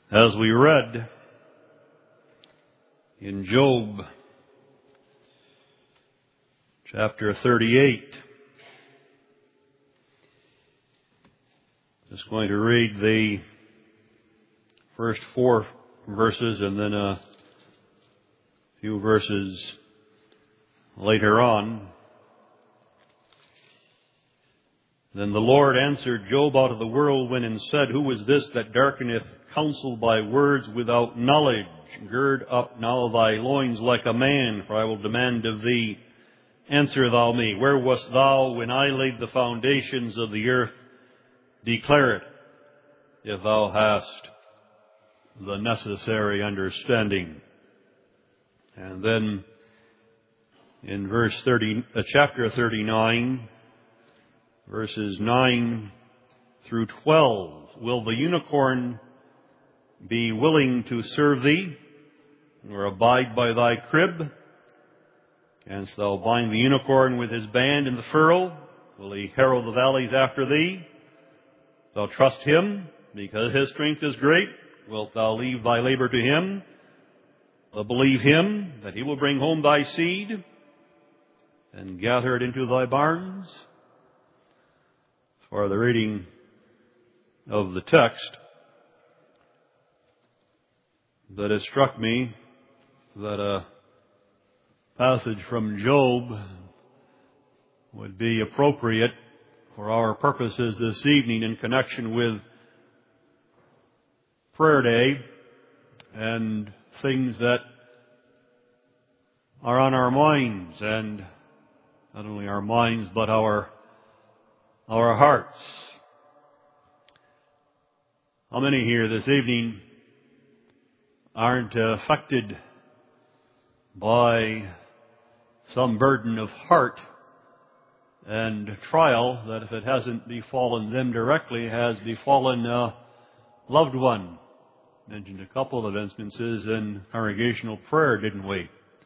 As we read in Job chapter 38, just going to read the first 4 verses and then a few verses later on. Then the Lord answered Job out of the whirlwind and said, Who is this that darkeneth counsel by words without knowledge? Gird up now thy loins like a man, for I will demand of thee. Answer thou me, where wast thou when I laid the foundations of the earth? Declare it, if thou hast the necessary understanding. And then in chapter 39, verses 9 through 12, will the unicorn be willing to serve thee, or abide by thy crib? Canst thou bind the unicorn with his band in the furrow? Will he harrow the valleys after thee? Thou trust him, because his strength is great. Wilt thou leave thy labor to him? Thou believe him, that he will bring home thy seed, and gather it into thy barns? For the reading of the text, that it struck me that a passage from Job would be appropriate for our purposes this evening in connection with prayer day and things that are on our minds, and not only our minds but our hearts. How many here this evening aren't affected by some burden of heart and trial that, if it hasn't befallen them directly, has befallen a loved one? Mentioned a couple of instances in congregational prayer, didn't we?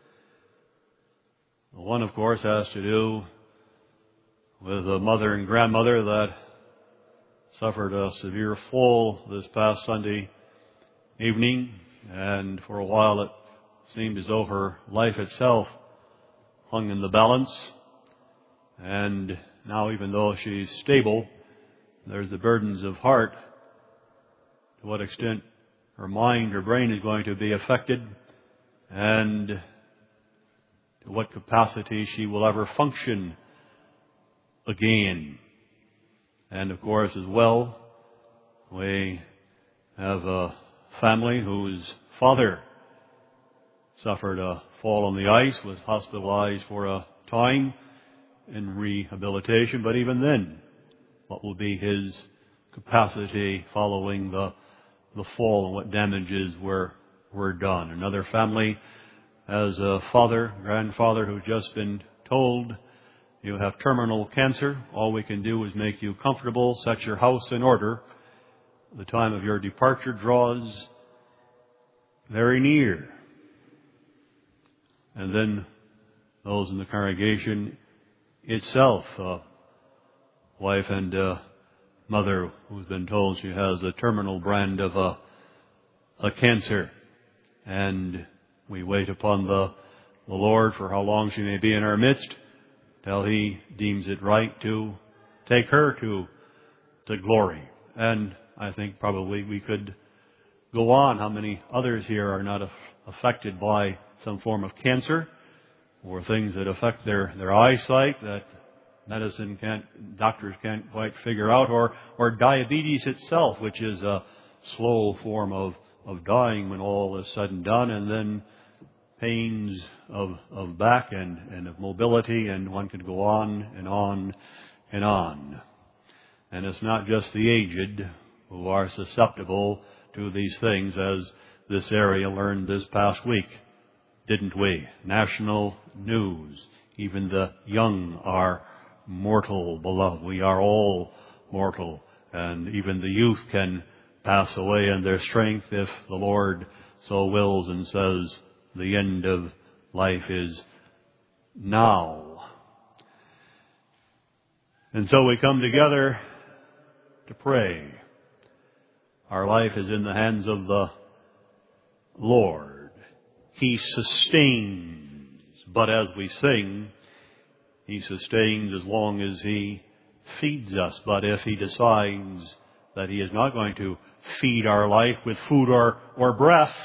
One, of course, has to do with a mother and grandmother that suffered a severe fall this past Sunday evening, and for a while it seemed as though her life itself hung in the balance. And now, even though she's stable, there's the burdens of heart. To what extent her mind, her brain is going to be affected, and to what capacity she will ever function again. And of course, as well, we have a family whose father suffered a fall on the ice, was hospitalized for a time in rehabilitation, but even then, what will be his capacity following the fall and what damages were done? Another family has a grandfather who's just been told, you have terminal cancer. All we can do is make you comfortable, set your house in order. The time of your departure draws very near. And then those in the congregation itself, wife and mother who's been told she has a terminal brand of a cancer. And we wait upon the Lord for how long she may be in our midst, till He deems it right to take her to glory. And I think probably we could go on. How many others here are not affected by some form of cancer, or things that affect their eyesight that doctors can't quite figure out, or diabetes itself, which is a slow form of dying when all is said and done, and then pains of back and of mobility, and one could go on and on and on. And it's not just the aged who are susceptible to these things, as this area learned this past week, didn't we? National news. Even the young are mortal, beloved. We are all mortal, and even the youth can pass away in their strength if the Lord so wills and says the end of life is now. And so we come together to pray. Our life is in the hands of the Lord. He sustains, but as we sing, He sustains as long as He feeds us. But if He decides that He is not going to feed our life with food or breath,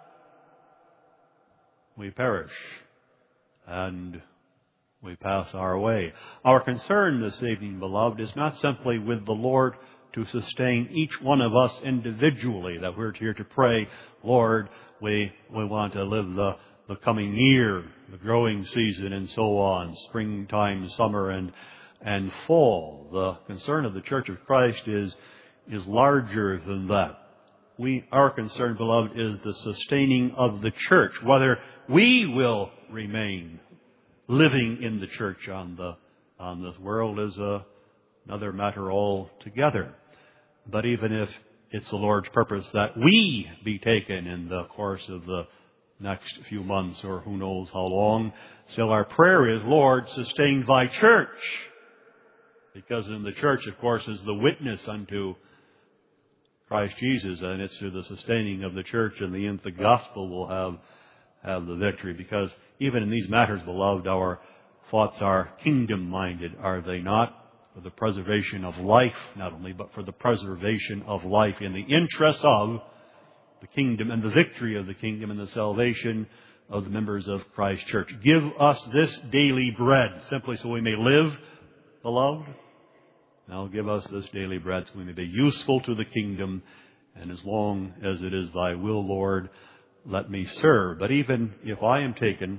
we perish and we pass our way. Our concern this evening, beloved, is not simply with the Lord to sustain each one of us individually, that we're here to pray, Lord, we want to live the coming year, the growing season and so on, springtime, summer and fall. The concern of the Church of Christ is larger than that. Our concern, beloved, is the sustaining of the church, whether we will remain living in the church on this world is another matter altogether. But even if it's the Lord's purpose that we be taken in the course of the next few months or who knows how long, still our prayer is, Lord, sustain Thy church. Because in the church, of course, is the witness unto Christ Jesus, and it's through the sustaining of the church and the end the gospel will have the victory. Because even in these matters, beloved, our thoughts are kingdom-minded, are they not? For the preservation of life, not only, but for the preservation of life in the interest of the kingdom and the victory of the kingdom and the salvation of the members of Christ's church. Give us this daily bread, simply so we may live, beloved. Now give us this daily bread so we may be useful to the kingdom, and as long as it is Thy will, Lord, let me serve. But even if I am taken,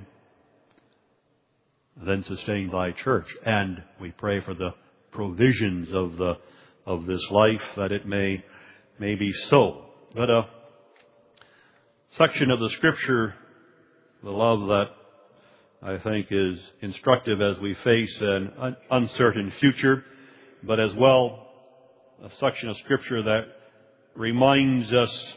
then sustain Thy church. And we pray for the provisions of this life, that it may be so. But a section of the Scripture, beloved, that I think is instructive as we face an uncertain future, but as well a section of Scripture that reminds us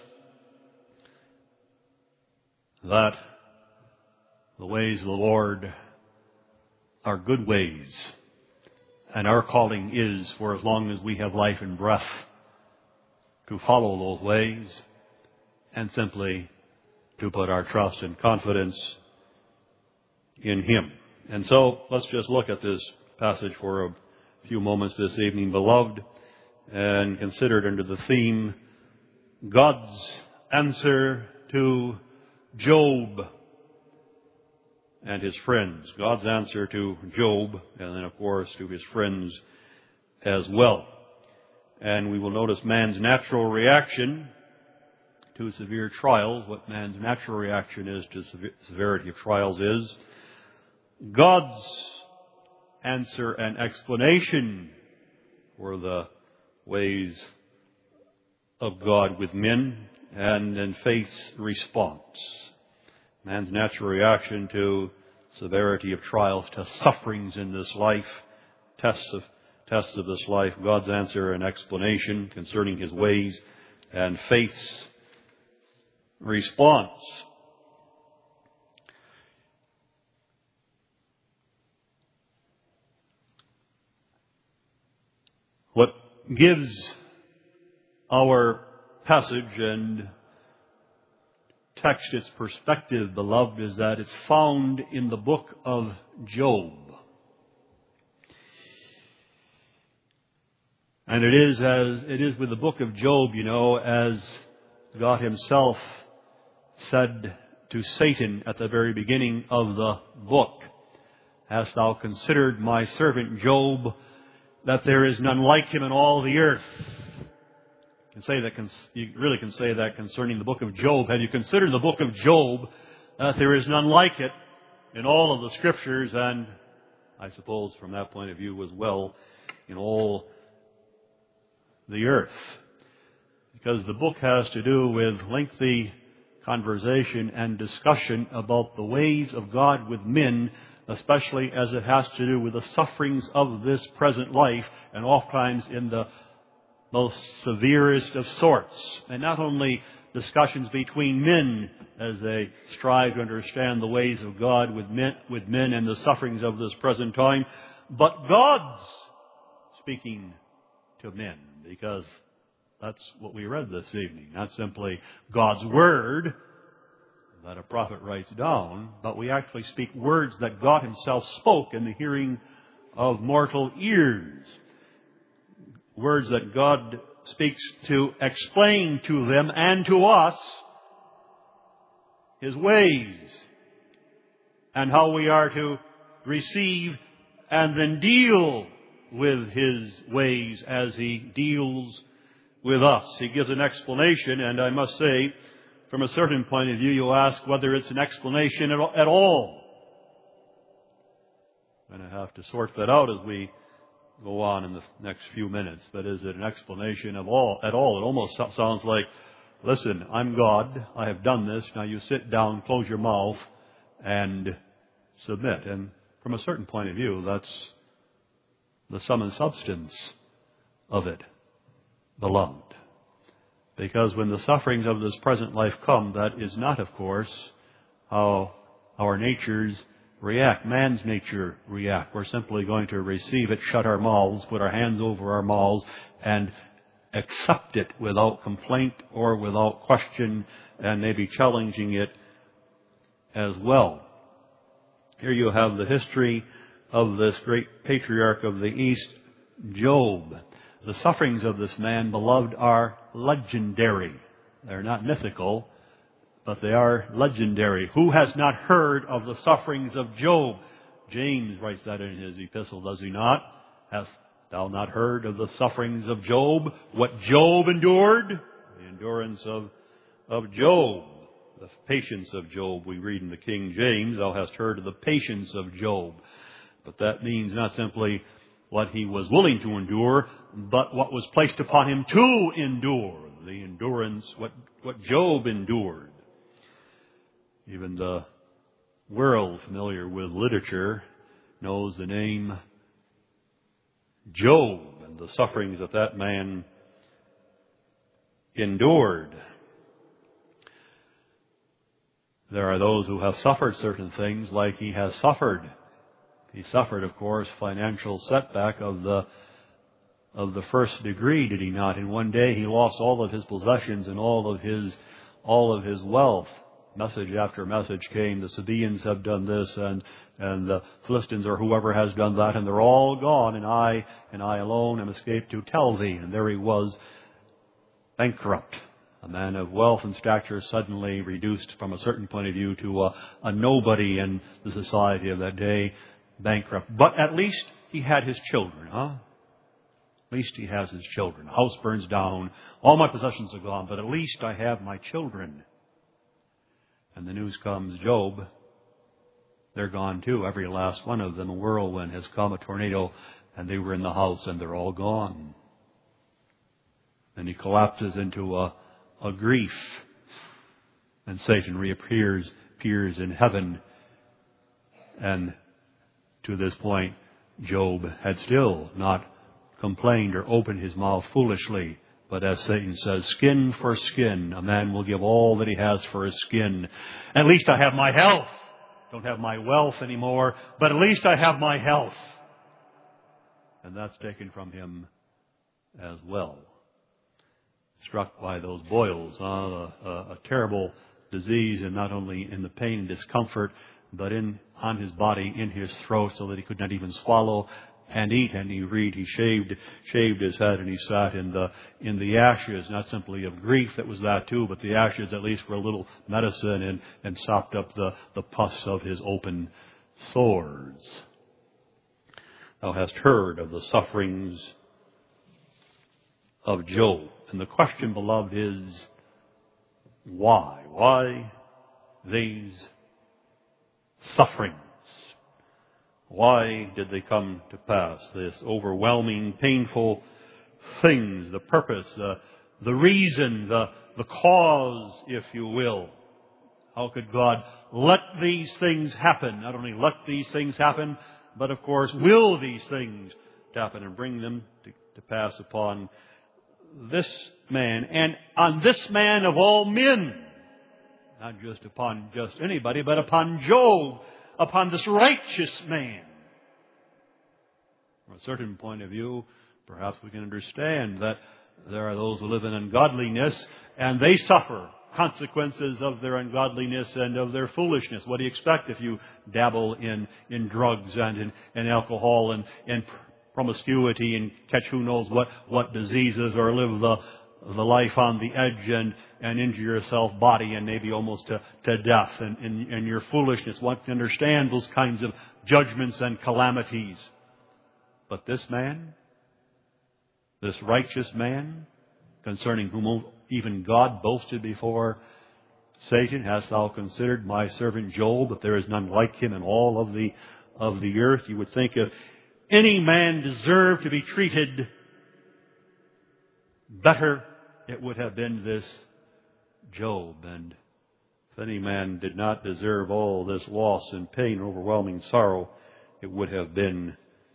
that the ways of the Lord are good ways. And our calling is, for as long as we have life and breath, to follow those ways and simply to put our trust and confidence in Him. And so let's just look at this passage for a few moments this evening, beloved, and consider it under the theme, God's answer to Job and his friends. God's answer to Job, and then, of course, to his friends as well. And we will notice man's natural reaction to severe trials. What man's natural reaction is to severity of trials is God's answer and explanation for the ways of God with men, and then faith's response. Man's natural reaction to severity of trials, to sufferings in this life, tests of this life, God's answer and explanation concerning His ways, and faith's response. What gives our passage and text its perspective, beloved, is that it's found in the book of Job. And it is with the book of Job, as God Himself said to Satan at the very beginning of the book, "Hast thou considered my servant Job, that there is none like him in all the earth?" You really can say that concerning the book of Job. Have you considered the book of Job, that there is none like it in all of the Scriptures, and I suppose from that point of view as well, in all the earth? Because the book has to do with lengthy conversation and discussion about the ways of God with men, especially as it has to do with the sufferings of this present life, and oftentimes in the most severest of sorts. And not only discussions between men as they strive to understand the ways of God with men and the sufferings of this present time, but God's speaking to men, because That's what we read this evening. Not simply God's Word that a prophet writes down, but we actually speak words that God Himself spoke in the hearing of mortal ears. Words that God speaks to explain to them and to us His ways and how we are to receive and then deal with His ways as He deals with us. He gives an explanation, and I must say, from a certain point of view, you'll ask whether it's an explanation at all. I'm going to have to sort that out as we go on in the next few minutes. But is it an explanation at all? It almost sounds like, listen, I'm God. I have done this. Now you sit down, close your mouth, and submit. And from a certain point of view, that's the sum and substance of it, beloved. Because when the sufferings of this present life come, that is not, of course, how our natures react. Man's nature react. We're simply going to receive it, shut our mouths, put our hands over our mouths, and accept it without complaint or without question, and maybe challenging it as well. Here you have the history of this great patriarch of the East, Job. The sufferings of this man, beloved, are legendary. They're not mythical, but they are legendary. Who has not heard of the sufferings of Job? James writes that in his epistle, does he not? Hast thou not heard of the sufferings of Job? What Job endured? The endurance of Job. The patience of Job, we read in the King James. Thou hast heard of the patience of Job. But that means not simply what he was willing to endure, but what was placed upon him to endure. The endurance, what Job endured. Even the world familiar with literature knows the name Job and the sufferings that man endured. There are those who have suffered certain things like he has suffered. He suffered, of course, financial setback of the first degree, did he not? In one day he lost all of his possessions and all of his wealth. Message after message came. The Sabaeans have done this, and the Philistines or whoever has done that, and they're all gone, and I alone am escaped to tell thee. And there he was, bankrupt. A man of wealth and stature suddenly reduced from a certain point of view to a nobody in the society of that day, bankrupt. But at least he had his children, huh? At least he has his children. House burns down. All my possessions are gone, but at least I have my children. And the news comes, Job, they're gone too. Every last one of them. A whirlwind has come, a tornado, and they were in the house and they're all gone. And he collapses into a grief. And Satan appears in heaven. And to this point, Job had still not complained or opened his mouth foolishly. But as Satan says, skin for skin, a man will give all that he has for his skin. At least I have my health. Don't have my wealth anymore, but at least I have my health. And that's taken from him as well. Struck by those boils, a terrible disease, and not only in the pain and discomfort, but on his body, in his throat, so that he could not even swallow and eat. And you read, he shaved his head, and he sat in the ashes, not simply of grief, that was that too, but the ashes at least were a little medicine and sopped up the pus of his open sores. Thou hast heard of the sufferings of Job. And the question, beloved, is why? Why these sufferings? Why did they come to pass? This overwhelming, painful things, the purpose, the reason, the cause, if you will. How could God let these things happen? Not only let these things happen, but of course will these things happen and bring them to pass upon this man, and on this man of all men. Not just upon just anybody, but upon Job, upon this righteous man. From a certain point of view, perhaps we can understand that there are those who live in ungodliness, and they suffer consequences of their ungodliness and of their foolishness. What do you expect if you dabble in drugs and in alcohol and promiscuity and catch who knows what diseases, or live the life on the edge and injure yourself body and maybe almost to death and your foolishness? One can understand those kinds of judgments and calamities. But this man, this righteous man, concerning whom even God boasted before Satan, hast thou considered my servant Job, that there is none like him in all of the earth? You would think if any man deserved to be treated better, it would have been this Job. And if any man did not deserve all this loss and pain and overwhelming sorrow, it would have been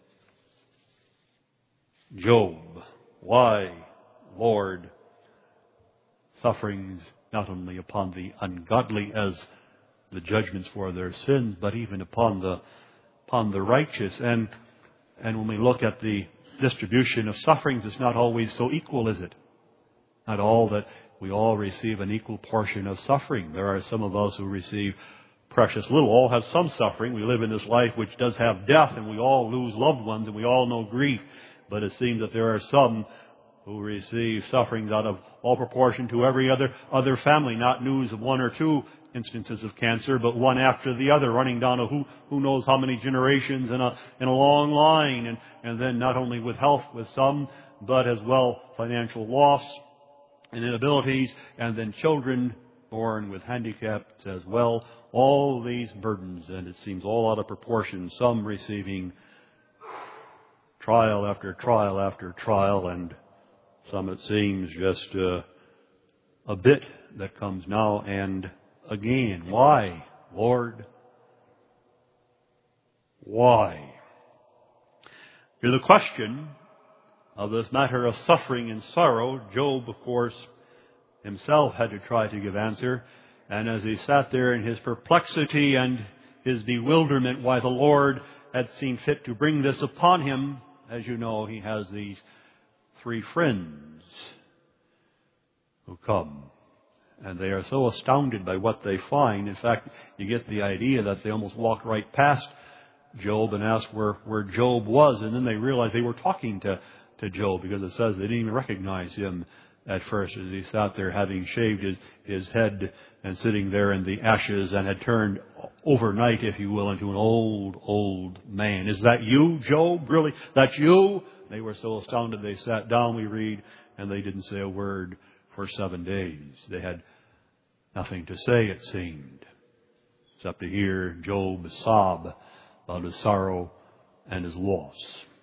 Job. Why, Lord, sufferings not only upon the ungodly as the judgments for their sins, but even upon the righteous? And when we look at the distribution of sufferings, it's not always so equal, is it? Not all that we all receive an equal portion of suffering. There are some of us who receive precious little. All have some suffering. We live in this life which does have death, and we all lose loved ones, and we all know grief. But it seems that there are some who receive sufferings out of all proportion to every other family. Not news of one or two instances of cancer, but one after the other, running down a who knows how many generations in a long line. And then not only with health with some, but as well financial loss and inabilities, and then children born with handicaps as well. All these burdens, and it seems all out of proportion. Some receiving trial after trial after trial, and some, it seems, just a bit that comes now and again. Why, Lord? Why? To the question of this matter of suffering and sorrow, Job, of course, himself had to try to give answer. And as he sat there in his perplexity and his bewilderment why the Lord had seen fit to bring this upon him, as you know, he has these three friends who come. And they are so astounded by what they find. In fact, you get the idea that they almost walked right past Job and asked where Job was. And then they realized they were talking to Job, because it says they didn't even recognize him at first as he sat there having shaved his head and sitting there in the ashes and had turned overnight, if you will, into an old man. Is that you, Job? Really? That's you? They were so astounded they sat down, we read, and they didn't say a word for 7 days. They had nothing to say, it seemed, except to hear Job sob about his sorrow and his loss.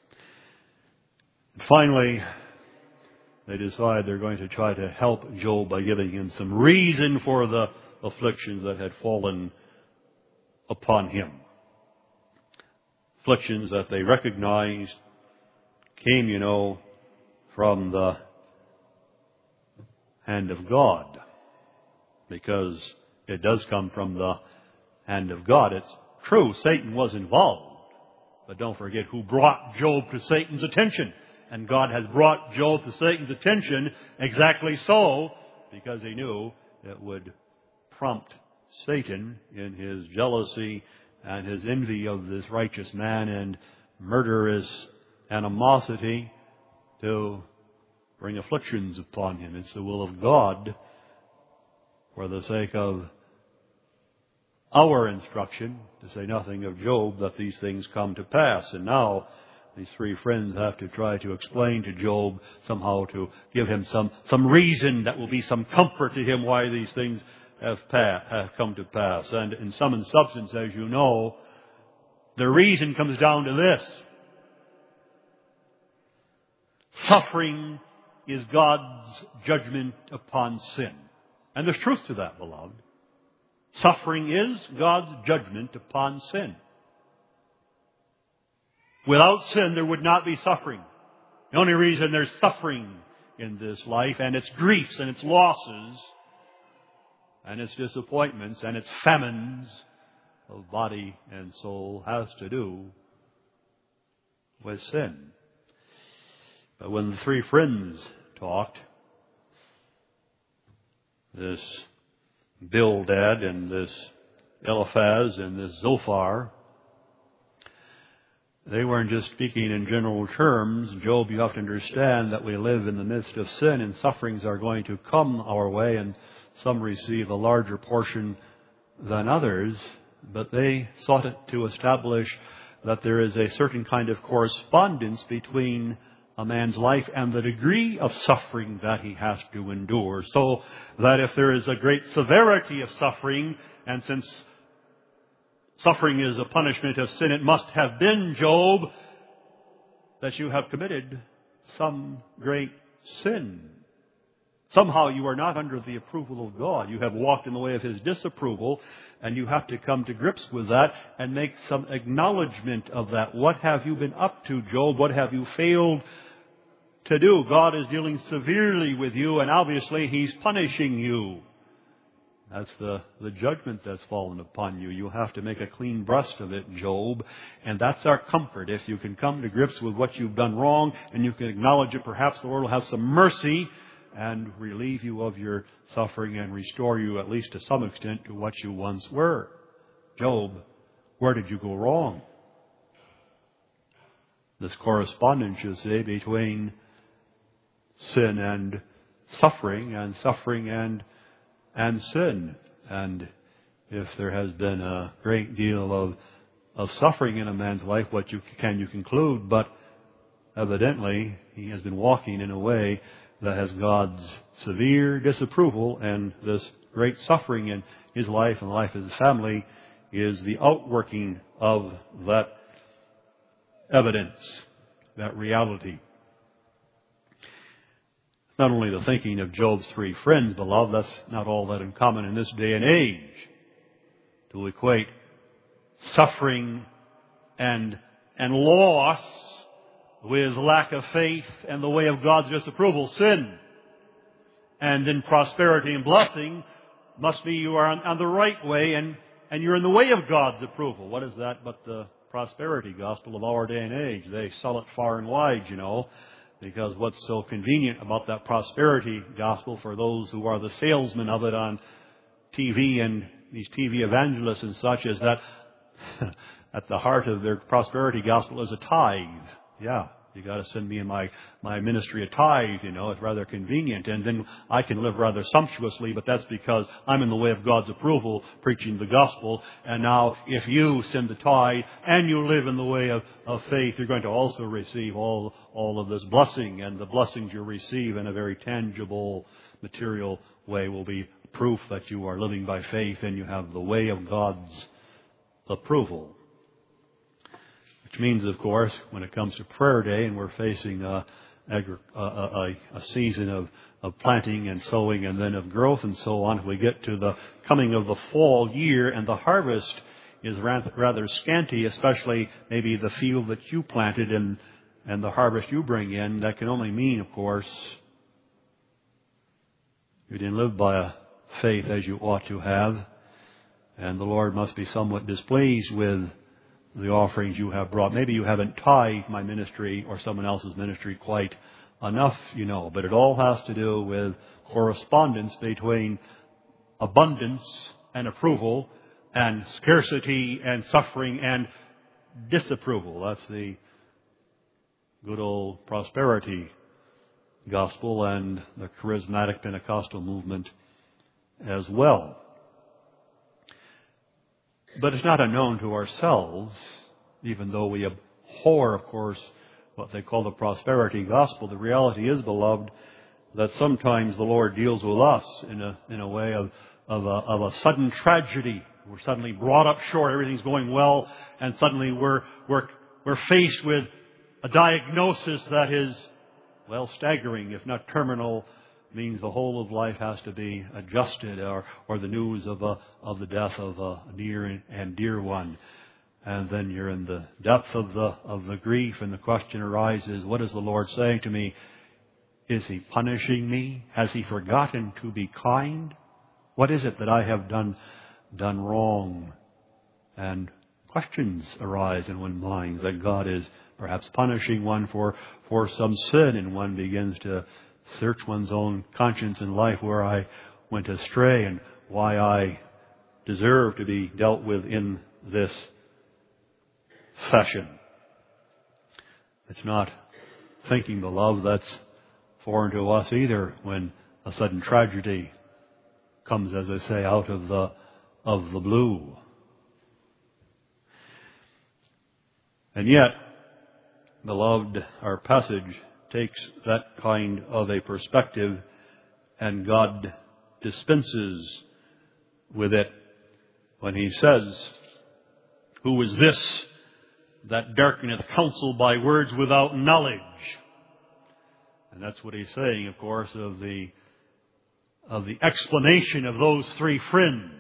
Finally, they decide they're going to try to help Job by giving him some reason for the afflictions that had fallen upon him. Afflictions that they recognized came, from the hand of God, because it does come from the hand of God. It's true, Satan was involved, but don't forget who brought Job to Satan's attention. And God has brought Job to Satan's attention exactly so, because he knew it would prompt Satan in his jealousy and his envy of this righteous man and murderous animosity to bring afflictions upon him. It's the will of God, for the sake of our instruction, to say nothing of Job, that these things come to pass. And now these three friends have to try to explain to Job somehow, to give him some reason that will be some comfort to him why these things have come to pass. And in sum and substance, as you know, the reason comes down to this: suffering is God's judgment upon sin. And there's truth to that, beloved. Suffering is God's judgment upon sin. Without sin, there would not be suffering. The only reason there's suffering in this life, and its griefs and its losses and its disappointments and its famines of body and soul, has to do with sin. But when the three friends talked. This Bildad and this Eliphaz and this Zophar, they weren't just speaking in general terms. Job, you have to understand that we live in the midst of sin and sufferings are going to come our way, and some receive a larger portion than others. But they sought to establish that there is a certain kind of correspondence between a man's life and the degree of suffering that he has to endure. So that if there is a great severity of suffering, and since suffering is a punishment of sin, it must have been, Job, that you have committed some great sin. Somehow you are not under the approval of God. You have walked in the way of His disapproval, and you have to come to grips with that and make some acknowledgement of that. What have you been up to, Job? What have you failed to do? God is dealing severely with you, and obviously He's punishing you. That's the judgment that's fallen upon you. You have to make a clean breast of it, Job. And that's our comfort. If you can come to grips with what you've done wrong and you can acknowledge it, perhaps the Lord will have some mercy and relieve you of your suffering and restore you, at least to some extent, to what you once were. Job, where did you go wrong? This correspondence, you see, between sin and suffering and sin. And if there has been a great deal of suffering in a man's life, what you conclude? But evidently, he has been walking in a way that has God's severe disapproval, and this great suffering in his life and the life of his family is the outworking of that evidence, that reality. Not only the thinking of Job's three friends, beloved, that's not all that uncommon in this day and age, to equate suffering and loss with lack of faith and the way of God's disapproval, sin. And in prosperity and blessing must be you are on the right way and you're in the way of God's approval. What is that but the prosperity gospel of our day and age? They sell it far and wide, because what's so convenient about that prosperity gospel for those who are the salesmen of it on TV and these TV evangelists and such is that at the heart of their prosperity gospel is a tithe. Yeah, you got to send me in my ministry a tithe, it's rather convenient. And then I can live rather sumptuously, but that's because I'm in the way of God's approval preaching the gospel. And now if you send the tithe and you live in the way of faith, you're going to also receive all of this blessing. And the blessings you receive in a very tangible, material way will be proof that you are living by faith and you have the way of God's approval. Which means, of course, when it comes to prayer day and we're facing a season of planting and sowing and then of growth and so on, we get to the coming of the fall year and the harvest is rather scanty, especially maybe the field that you planted and the harvest you bring in. That can only mean, of course, you didn't live by a faith as you ought to have, and the Lord must be somewhat displeased with the offerings you have brought. Maybe you haven't tithed my ministry or someone else's ministry quite enough, but it all has to do with correspondence between abundance and approval and scarcity and suffering and disapproval. That's the good old prosperity gospel and the charismatic Pentecostal movement as well. But it's not unknown to ourselves, even though we abhor, of course, what they call the prosperity gospel. The reality is, beloved, that sometimes the Lord deals with us in a way of a sudden tragedy. We're suddenly brought up short. Everything's going well, and suddenly we're faced with a diagnosis that is, staggering, if not terminal. Means the whole of life has to be adjusted, or the news of the death of a near and dear one, and then you're in the depth of the grief, and the question arises: what is the Lord saying to me? Is He punishing me? Has He forgotten to be kind? What is it that I have done wrong? And questions arise in one's mind that God is perhaps punishing one for some sin, and one begins to search one's own conscience in life where I went astray and why I deserve to be dealt with in this fashion. It's not thinking, beloved, that's foreign to us either when a sudden tragedy comes, as I say, out of the blue. And yet, beloved, our passage takes that kind of a perspective, and God dispenses with it when He says, "Who is this that darkeneth counsel by words without knowledge?" And that's what He's saying, of course, of the explanation of those three friends.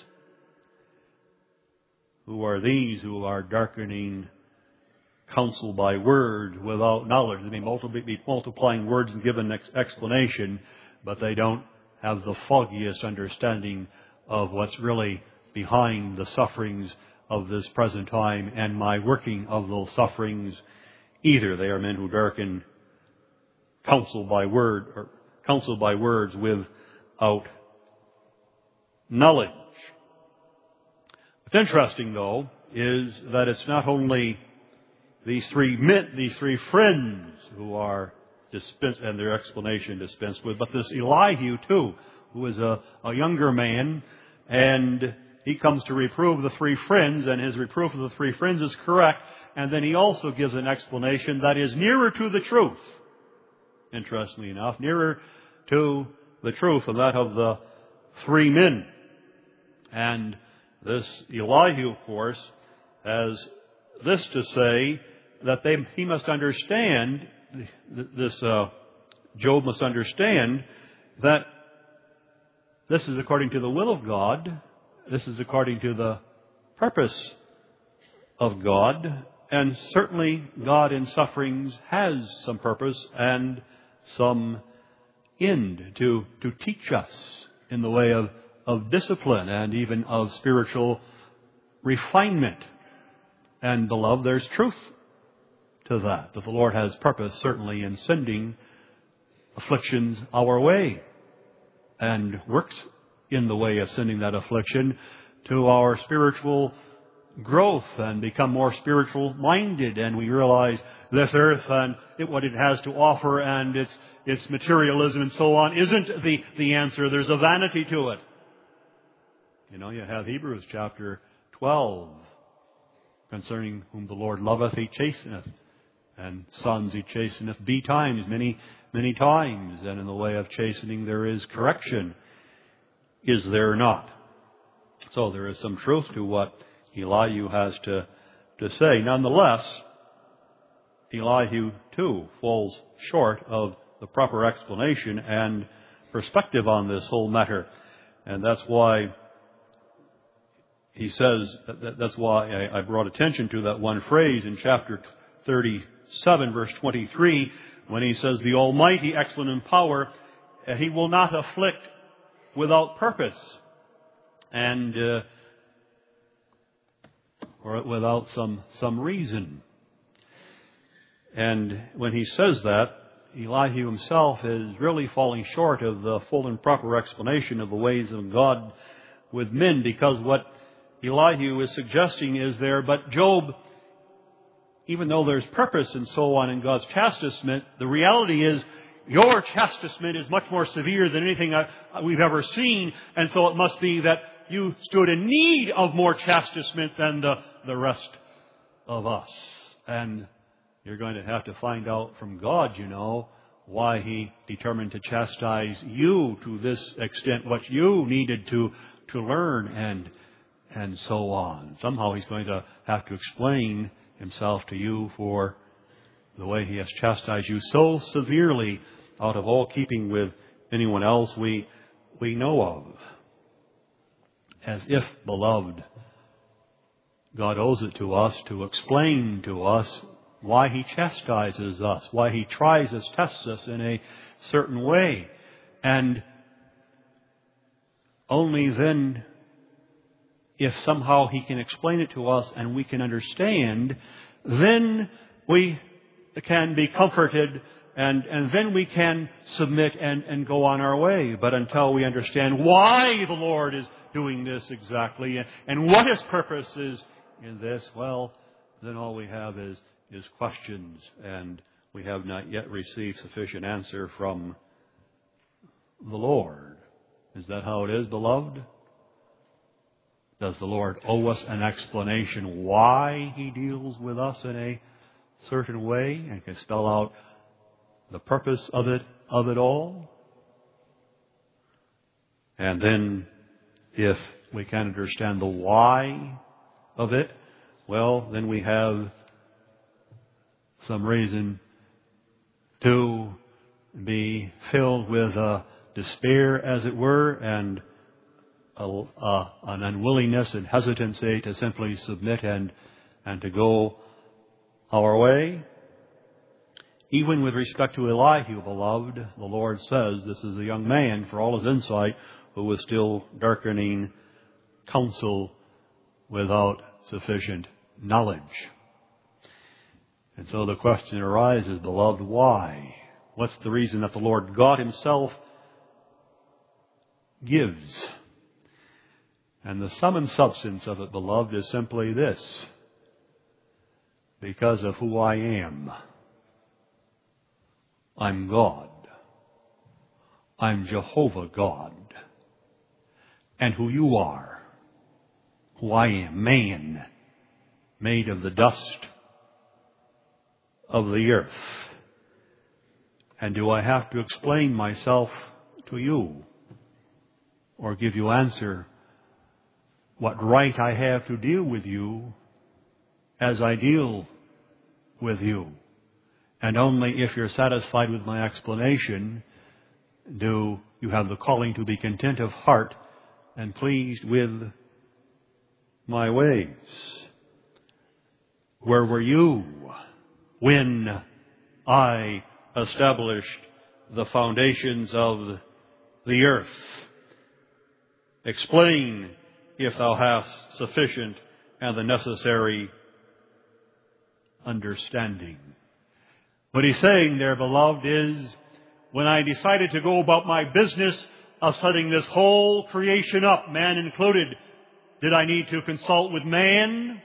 Who are these who are darkening counsel by words without knowledge? They may be multiplying words and giving an explanation, but they don't have the foggiest understanding of what's really behind the sufferings of this present time and my working of those sufferings either. They are men who darken counsel by words without knowledge. What's interesting, though, is that it's not only these three friends who are dispensed and their explanation dispensed with, but this Elihu too, who is a younger man, and he comes to reprove the three friends, and his reproof of the three friends is correct, and then he also gives an explanation that is nearer to the truth. Interestingly enough, nearer to the truth than that of the three men. And this Elihu, of course, has this to say, that he must understand, Job must understand that this is according to the will of God, this is according to the purpose of God, and certainly God in sufferings has some purpose and some end to teach us in the way of discipline and even of spiritual refinement. And beloved, there's truth to that the Lord has purpose certainly in sending afflictions our way, and works in the way of sending that affliction to our spiritual growth and become more spiritual minded, and we realize this earth and what it has to offer and its materialism and so on isn't the answer. There's a vanity to it. You know, you have Hebrews chapter 12, concerning whom the Lord loveth, He chasteneth, and sons He chasteneth betimes, many times. And in the way of chastening there is correction, is there not? So there is some truth to what Elihu has to say. Nonetheless, Elihu too falls short of the proper explanation and perspective on this whole matter. And that's why he says, that's why I brought attention to that one phrase in chapter 37, verse 23, when he says, "The Almighty, excellent in power, He will not afflict without purpose," and or without some reason. And when he says that, Elihu himself is really falling short of the full and proper explanation of the ways of God with men, because what Elihu is suggesting is there, but Job, even though there's purpose and so on in God's chastisement, the reality is your chastisement is much more severe than anything we've ever seen, and so it must be that you stood in need of more chastisement than the rest of us. And you're going to have to find out from God, you know, why He determined to chastise you to this extent, what you needed to learn, and so on. Somehow He's going to have to explain Himself to you for the way He has chastised you so severely, out of all keeping with anyone else we know of. As if, beloved, God owes it to us to explain to us why He chastises us, why He tries us, tests us in a certain way. And only then, if somehow He can explain it to us and we can understand, then we can be comforted And then we can submit and go on our way. But until we understand why the Lord is doing this exactly and what His purpose is in this, well, then all we have is questions, and we have not yet received sufficient answer from the Lord. Is that how it is, beloved? Does the Lord owe us an explanation why He deals with us in a certain way and can spell out the purpose of it all? And then, if we can understand the why of it, well, then we have some reason to be filled with despair, as it were, and an unwillingness and hesitancy to simply submit and to go our way. Even with respect to Elihu, beloved, the Lord says this is a young man, for all his insight, who was still darkening counsel without sufficient knowledge. And so the question arises, beloved, why? What's the reason that the Lord God Himself gives? And the sum and substance of it, beloved, is simply this: because of who I am. I'm God. I'm Jehovah God. And who you are, who I am, man, made of the dust of the earth. And do I have to explain myself to you or give you answer what right I have to deal with you as I deal with you? And only if you're satisfied with my explanation do you have the calling to be content of heart and pleased with my ways. Where were you when I established the foundations of the earth? Explain if thou hast sufficient and the necessary understanding. What he's saying there, beloved, is when I decided to go about my business of setting this whole creation up, man included, did I need to consult with man?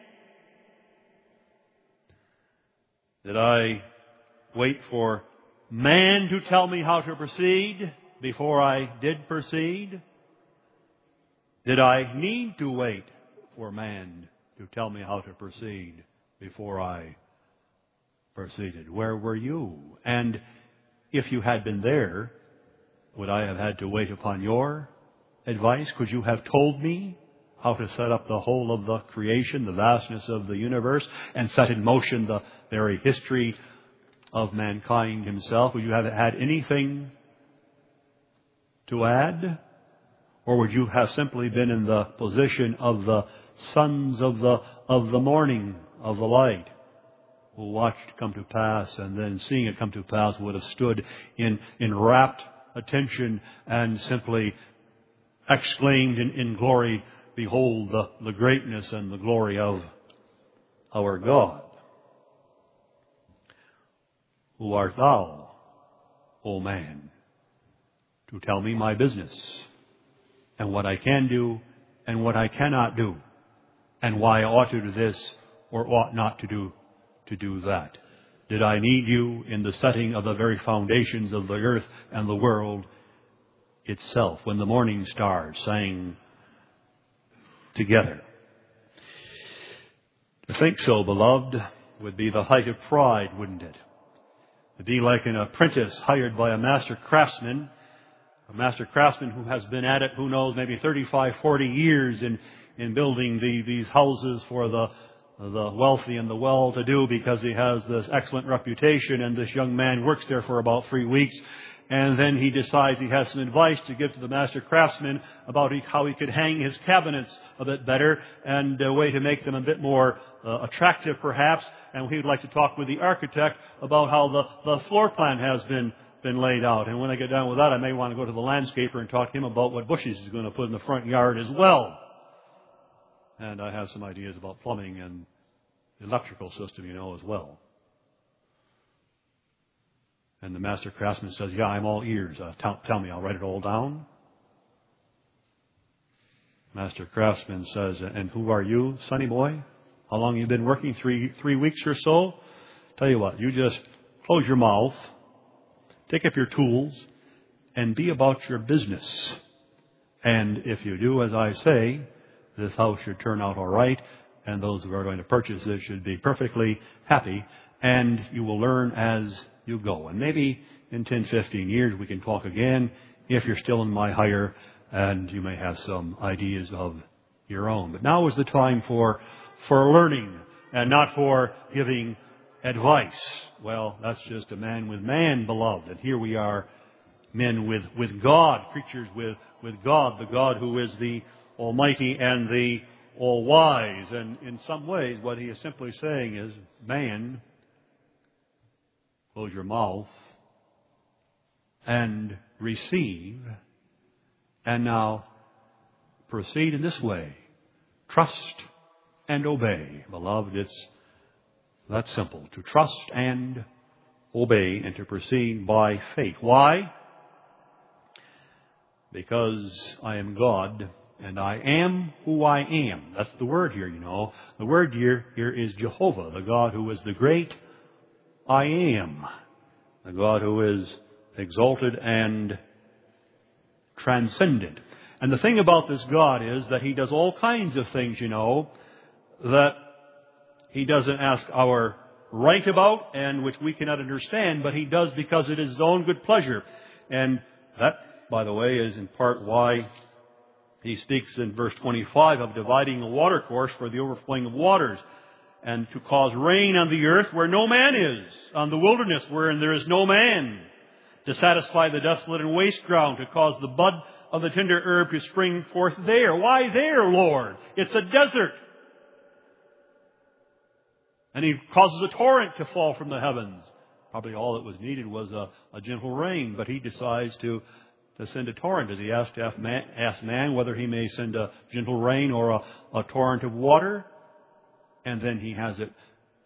Did I wait for man to tell me how to proceed before I did proceed? Did I need to wait for man to tell me how to proceed before I proceeded? Where were you? And if you had been there, would I have had to wait upon your advice? Could you have told me how to set up the whole of the creation, the vastness of the universe, and set in motion the very history of mankind himself? Would you have had anything to add? Or would you have simply been in the position of the sons of the morning, of the light, who watched come to pass, and then seeing it come to pass would have stood in rapt attention and simply exclaimed in glory, behold the greatness and the glory of our God. Who art thou, O man, to tell me my business, and what I can do and what I cannot do, and why I ought to do this or ought not to do that? Did I need you in the setting of the very foundations of the earth and the world itself, when the morning stars sang together? To think so, beloved, would be the height of pride, wouldn't it? To be like an apprentice hired by a master craftsman who has been at it, who knows, maybe 35, 40 years in building these houses for the wealthy and the well-to-do, because he has this excellent reputation, and this young man works there for about 3 weeks, and then he decides he has some advice to give to the master craftsman about how he could hang his cabinets a bit better and a way to make them a bit more attractive perhaps, and he would like to talk with the architect about how the floor plan has been laid out. And when I get done with that, I may want to go to the landscaper and talk to him about what bushes he's going to put in the front yard as well. And I have some ideas about plumbing and electrical system, as well. And the master craftsman says, yeah, I'm all ears. Tell me, I'll write it all down. Master craftsman says, and who are you, sonny boy? How long have you been working? Three weeks or so? Tell you what, you just close your mouth, take up your tools, and be about your business. And if you do as I say, this house should turn out all right, and those who are going to purchase it should be perfectly happy, and you will learn as you go. And maybe in 10, 15 years we can talk again if you're still in my hire, and you may have some ideas of your own. But now is the time for learning and not for giving advice. Well, that's just a man with man, beloved. And here we are, men with God, creatures with God, the God who is the Almighty and the All-Wise. And in some ways, what he is simply saying is, man, close your mouth and receive. And now proceed in this way. Trust and obey. Beloved, it's that simple. To trust and obey and to proceed by faith. Why? Because I am God and I am who I am. That's the word here, you know. The word here is Jehovah, the God who is the great I am. The God who is exalted and transcendent. And the thing about this God is that He does all kinds of things, you know, that He doesn't ask our right about and which we cannot understand, but He does because it is His own good pleasure. And that, by the way, is in part why He speaks in verse 25 of dividing a water course for the overflowing of waters, and to cause rain on the earth where no man is, on the wilderness wherein there is no man, to satisfy the desolate and waste ground, to cause the bud of the tender herb to spring forth there. Why there, Lord? It's a desert. And He causes a torrent to fall from the heavens. Probably all that was needed was a gentle rain, but He decides to send a torrent. Does He ask man whether He may send a gentle rain or a torrent of water? And then He has it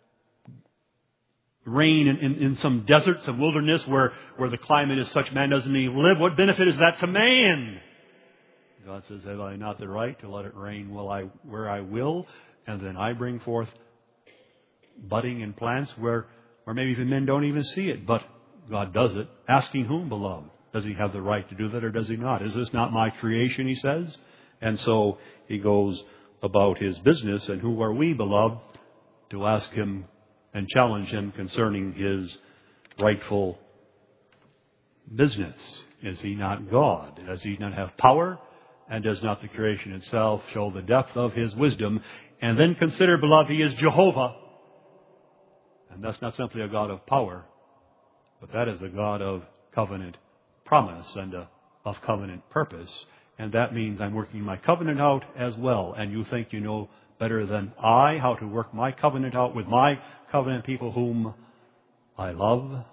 rain in some desert, some wilderness where the climate is such man doesn't even live. What benefit is that to man? God says, have I not the right to let it rain where I will? And then I bring forth budding and plants where maybe even men don't even see it. But God does it. Asking whom, beloved? Does He have the right to do that or does He not? Is this not my creation, He says? And so He goes about His business. And who are we, beloved, to ask Him and challenge Him concerning His rightful business? Is He not God? Does He not have power? And does not the creation itself show the depth of His wisdom? And then consider, beloved, He is Jehovah. And that's not simply a God of power, but that is a God of covenant promise and of covenant purpose. And that means I'm working my covenant out as well. And you think you know better than I how to work my covenant out with my covenant people whom I love.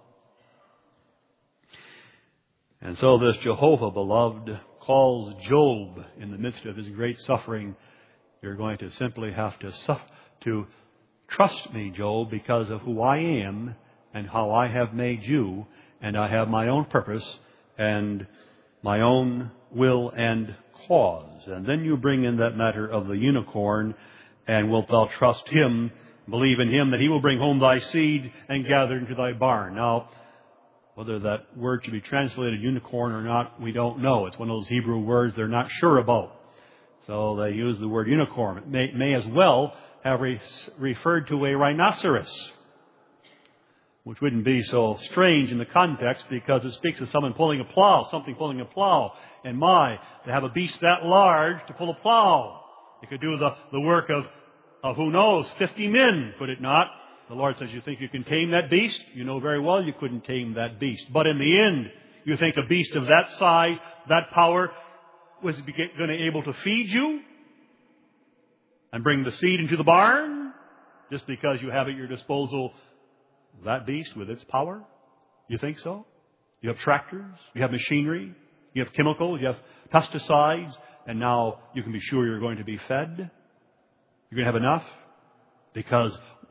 And so this Jehovah, beloved, calls Job in the midst of his great suffering. You're going to simply have to trust me, Job, because of who I am and how I have made you, and I have my own purpose and my own will and cause. And then you bring in that matter of the unicorn, and wilt thou trust Him, believe in Him, that He will bring home thy seed and gather into thy barn. Now, whether that word should be translated unicorn or not, we don't know. It's one of those Hebrew words they're not sure about. So they use the word unicorn. It may as well have referred to a rhinoceros, which wouldn't be so strange in the context because it speaks of someone pulling a plow, something pulling a plow. And to have a beast that large to pull a plow. It could do the work of who knows, 50 men, could it not? The Lord says, you think you can tame that beast? You know very well you couldn't tame that beast. But in the end, you think a beast of that size, that power, was going to be able to feed you and bring the seed into the barn just because you have at your disposal that beast with its power? You think so? You have tractors, you have machinery, you have chemicals, you have pesticides, and now you can be sure you're going to be fed. You're going to have enough because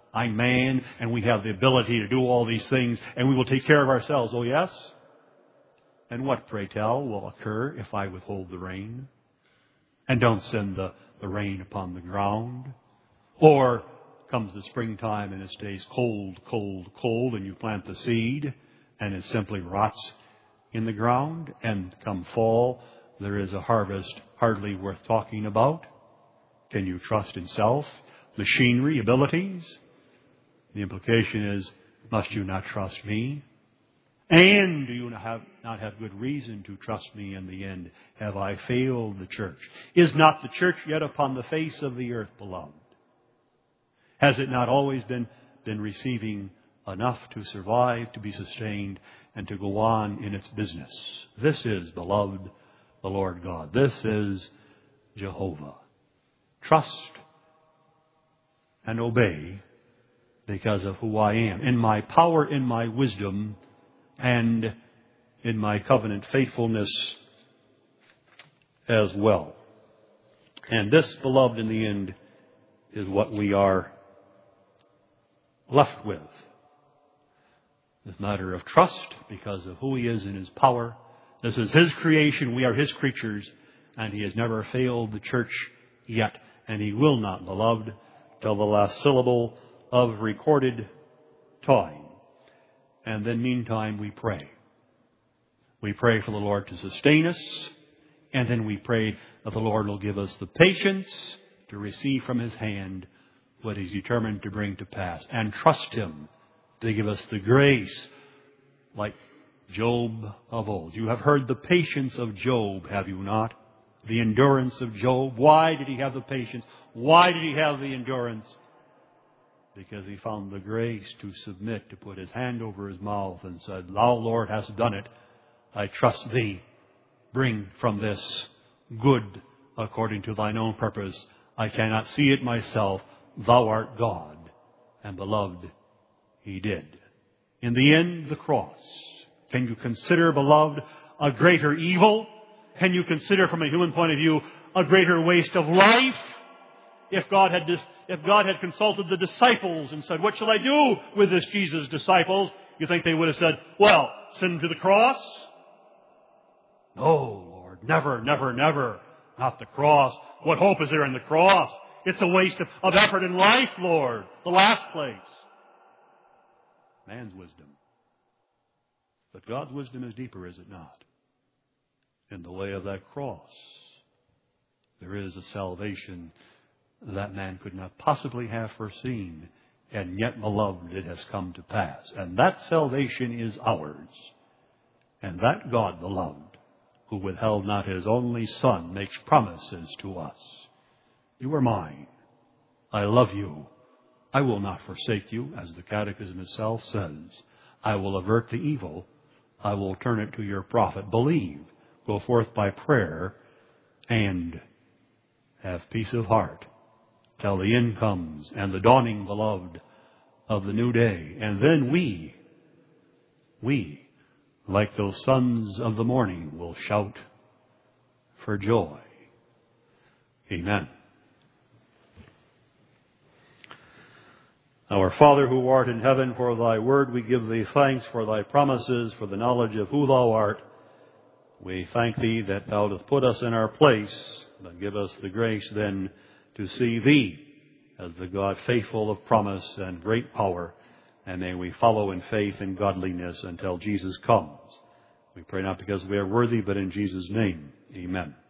I'm man, and we have the ability to do all these things, and we will take care of ourselves. Oh, yes? And what, pray tell, will occur if I withhold the rain and don't send the rain upon the ground? Or comes the springtime and it stays cold, cold, cold, and you plant the seed and it simply rots in the ground, and come fall, there is a harvest hardly worth talking about? Can you trust in self, machinery, abilities? The implication is, must you not trust me? And do you not have good reason to trust me in the end? Have I failed the church? Is not the church yet upon the face of the earth, beloved? Has it not always been receiving enough to survive, to be sustained, and to go on in its business? This is, beloved, the Lord God. This is Jehovah. Trust and obey because of who I am. In my power, in my wisdom, and in my covenant faithfulness as well. And this, beloved, in the end, is what we are left with. This matter of trust because of who He is in His power. This is His creation. We are His creatures. And He has never failed the church yet. And He will not, beloved, till the last syllable of recorded time. And then meantime we pray. We pray for the Lord to sustain us. And then we pray that the Lord will give us the patience to receive from His hand what He's determined to bring to pass. And trust Him to give us the grace like Job of old. You have heard the patience of Job, have you not? The endurance of Job. Why did he have the patience? Why did he have the endurance? Because he found the grace to submit, to put his hand over his mouth and said, Thou, Lord, hast done it. I trust Thee. Bring from this good according to Thine own purpose. I cannot see it myself. Thou art God. And beloved, He did. In the end, the cross. Can you consider, beloved, a greater evil? Can you consider from a human point of view a greater waste of life? If God had consulted the disciples and said, what shall I do with this Jesus, disciples? You think they would have said, well, send him to the cross? No, Lord, never, never, never. Not the cross. What hope is there in the cross? It's a waste of effort in life, Lord. The last place. Man's wisdom. But God's wisdom is deeper, is it not? In the way of that cross, there is a salvation that man could not possibly have foreseen, and yet, beloved, it has come to pass. And that salvation is ours. And that God, beloved, who withheld not His only Son, makes promises to us. You are mine. I love you. I will not forsake you, as the Catechism itself says. I will avert the evil. I will turn it to your profit. Believe. Go forth by prayer and have peace of heart till the end comes and the dawning, beloved, of the new day. And then we, like those sons of the morning, will shout for joy. Amen. Our Father who art in heaven, for Thy word we give Thee thanks, for Thy promises, for the knowledge of who Thou art. We thank Thee that Thou dost put us in our place, but give us the grace then to see Thee as the God faithful of promise and great power. And may we follow in faith and godliness until Jesus comes. We pray not because we are worthy, but in Jesus' name. Amen.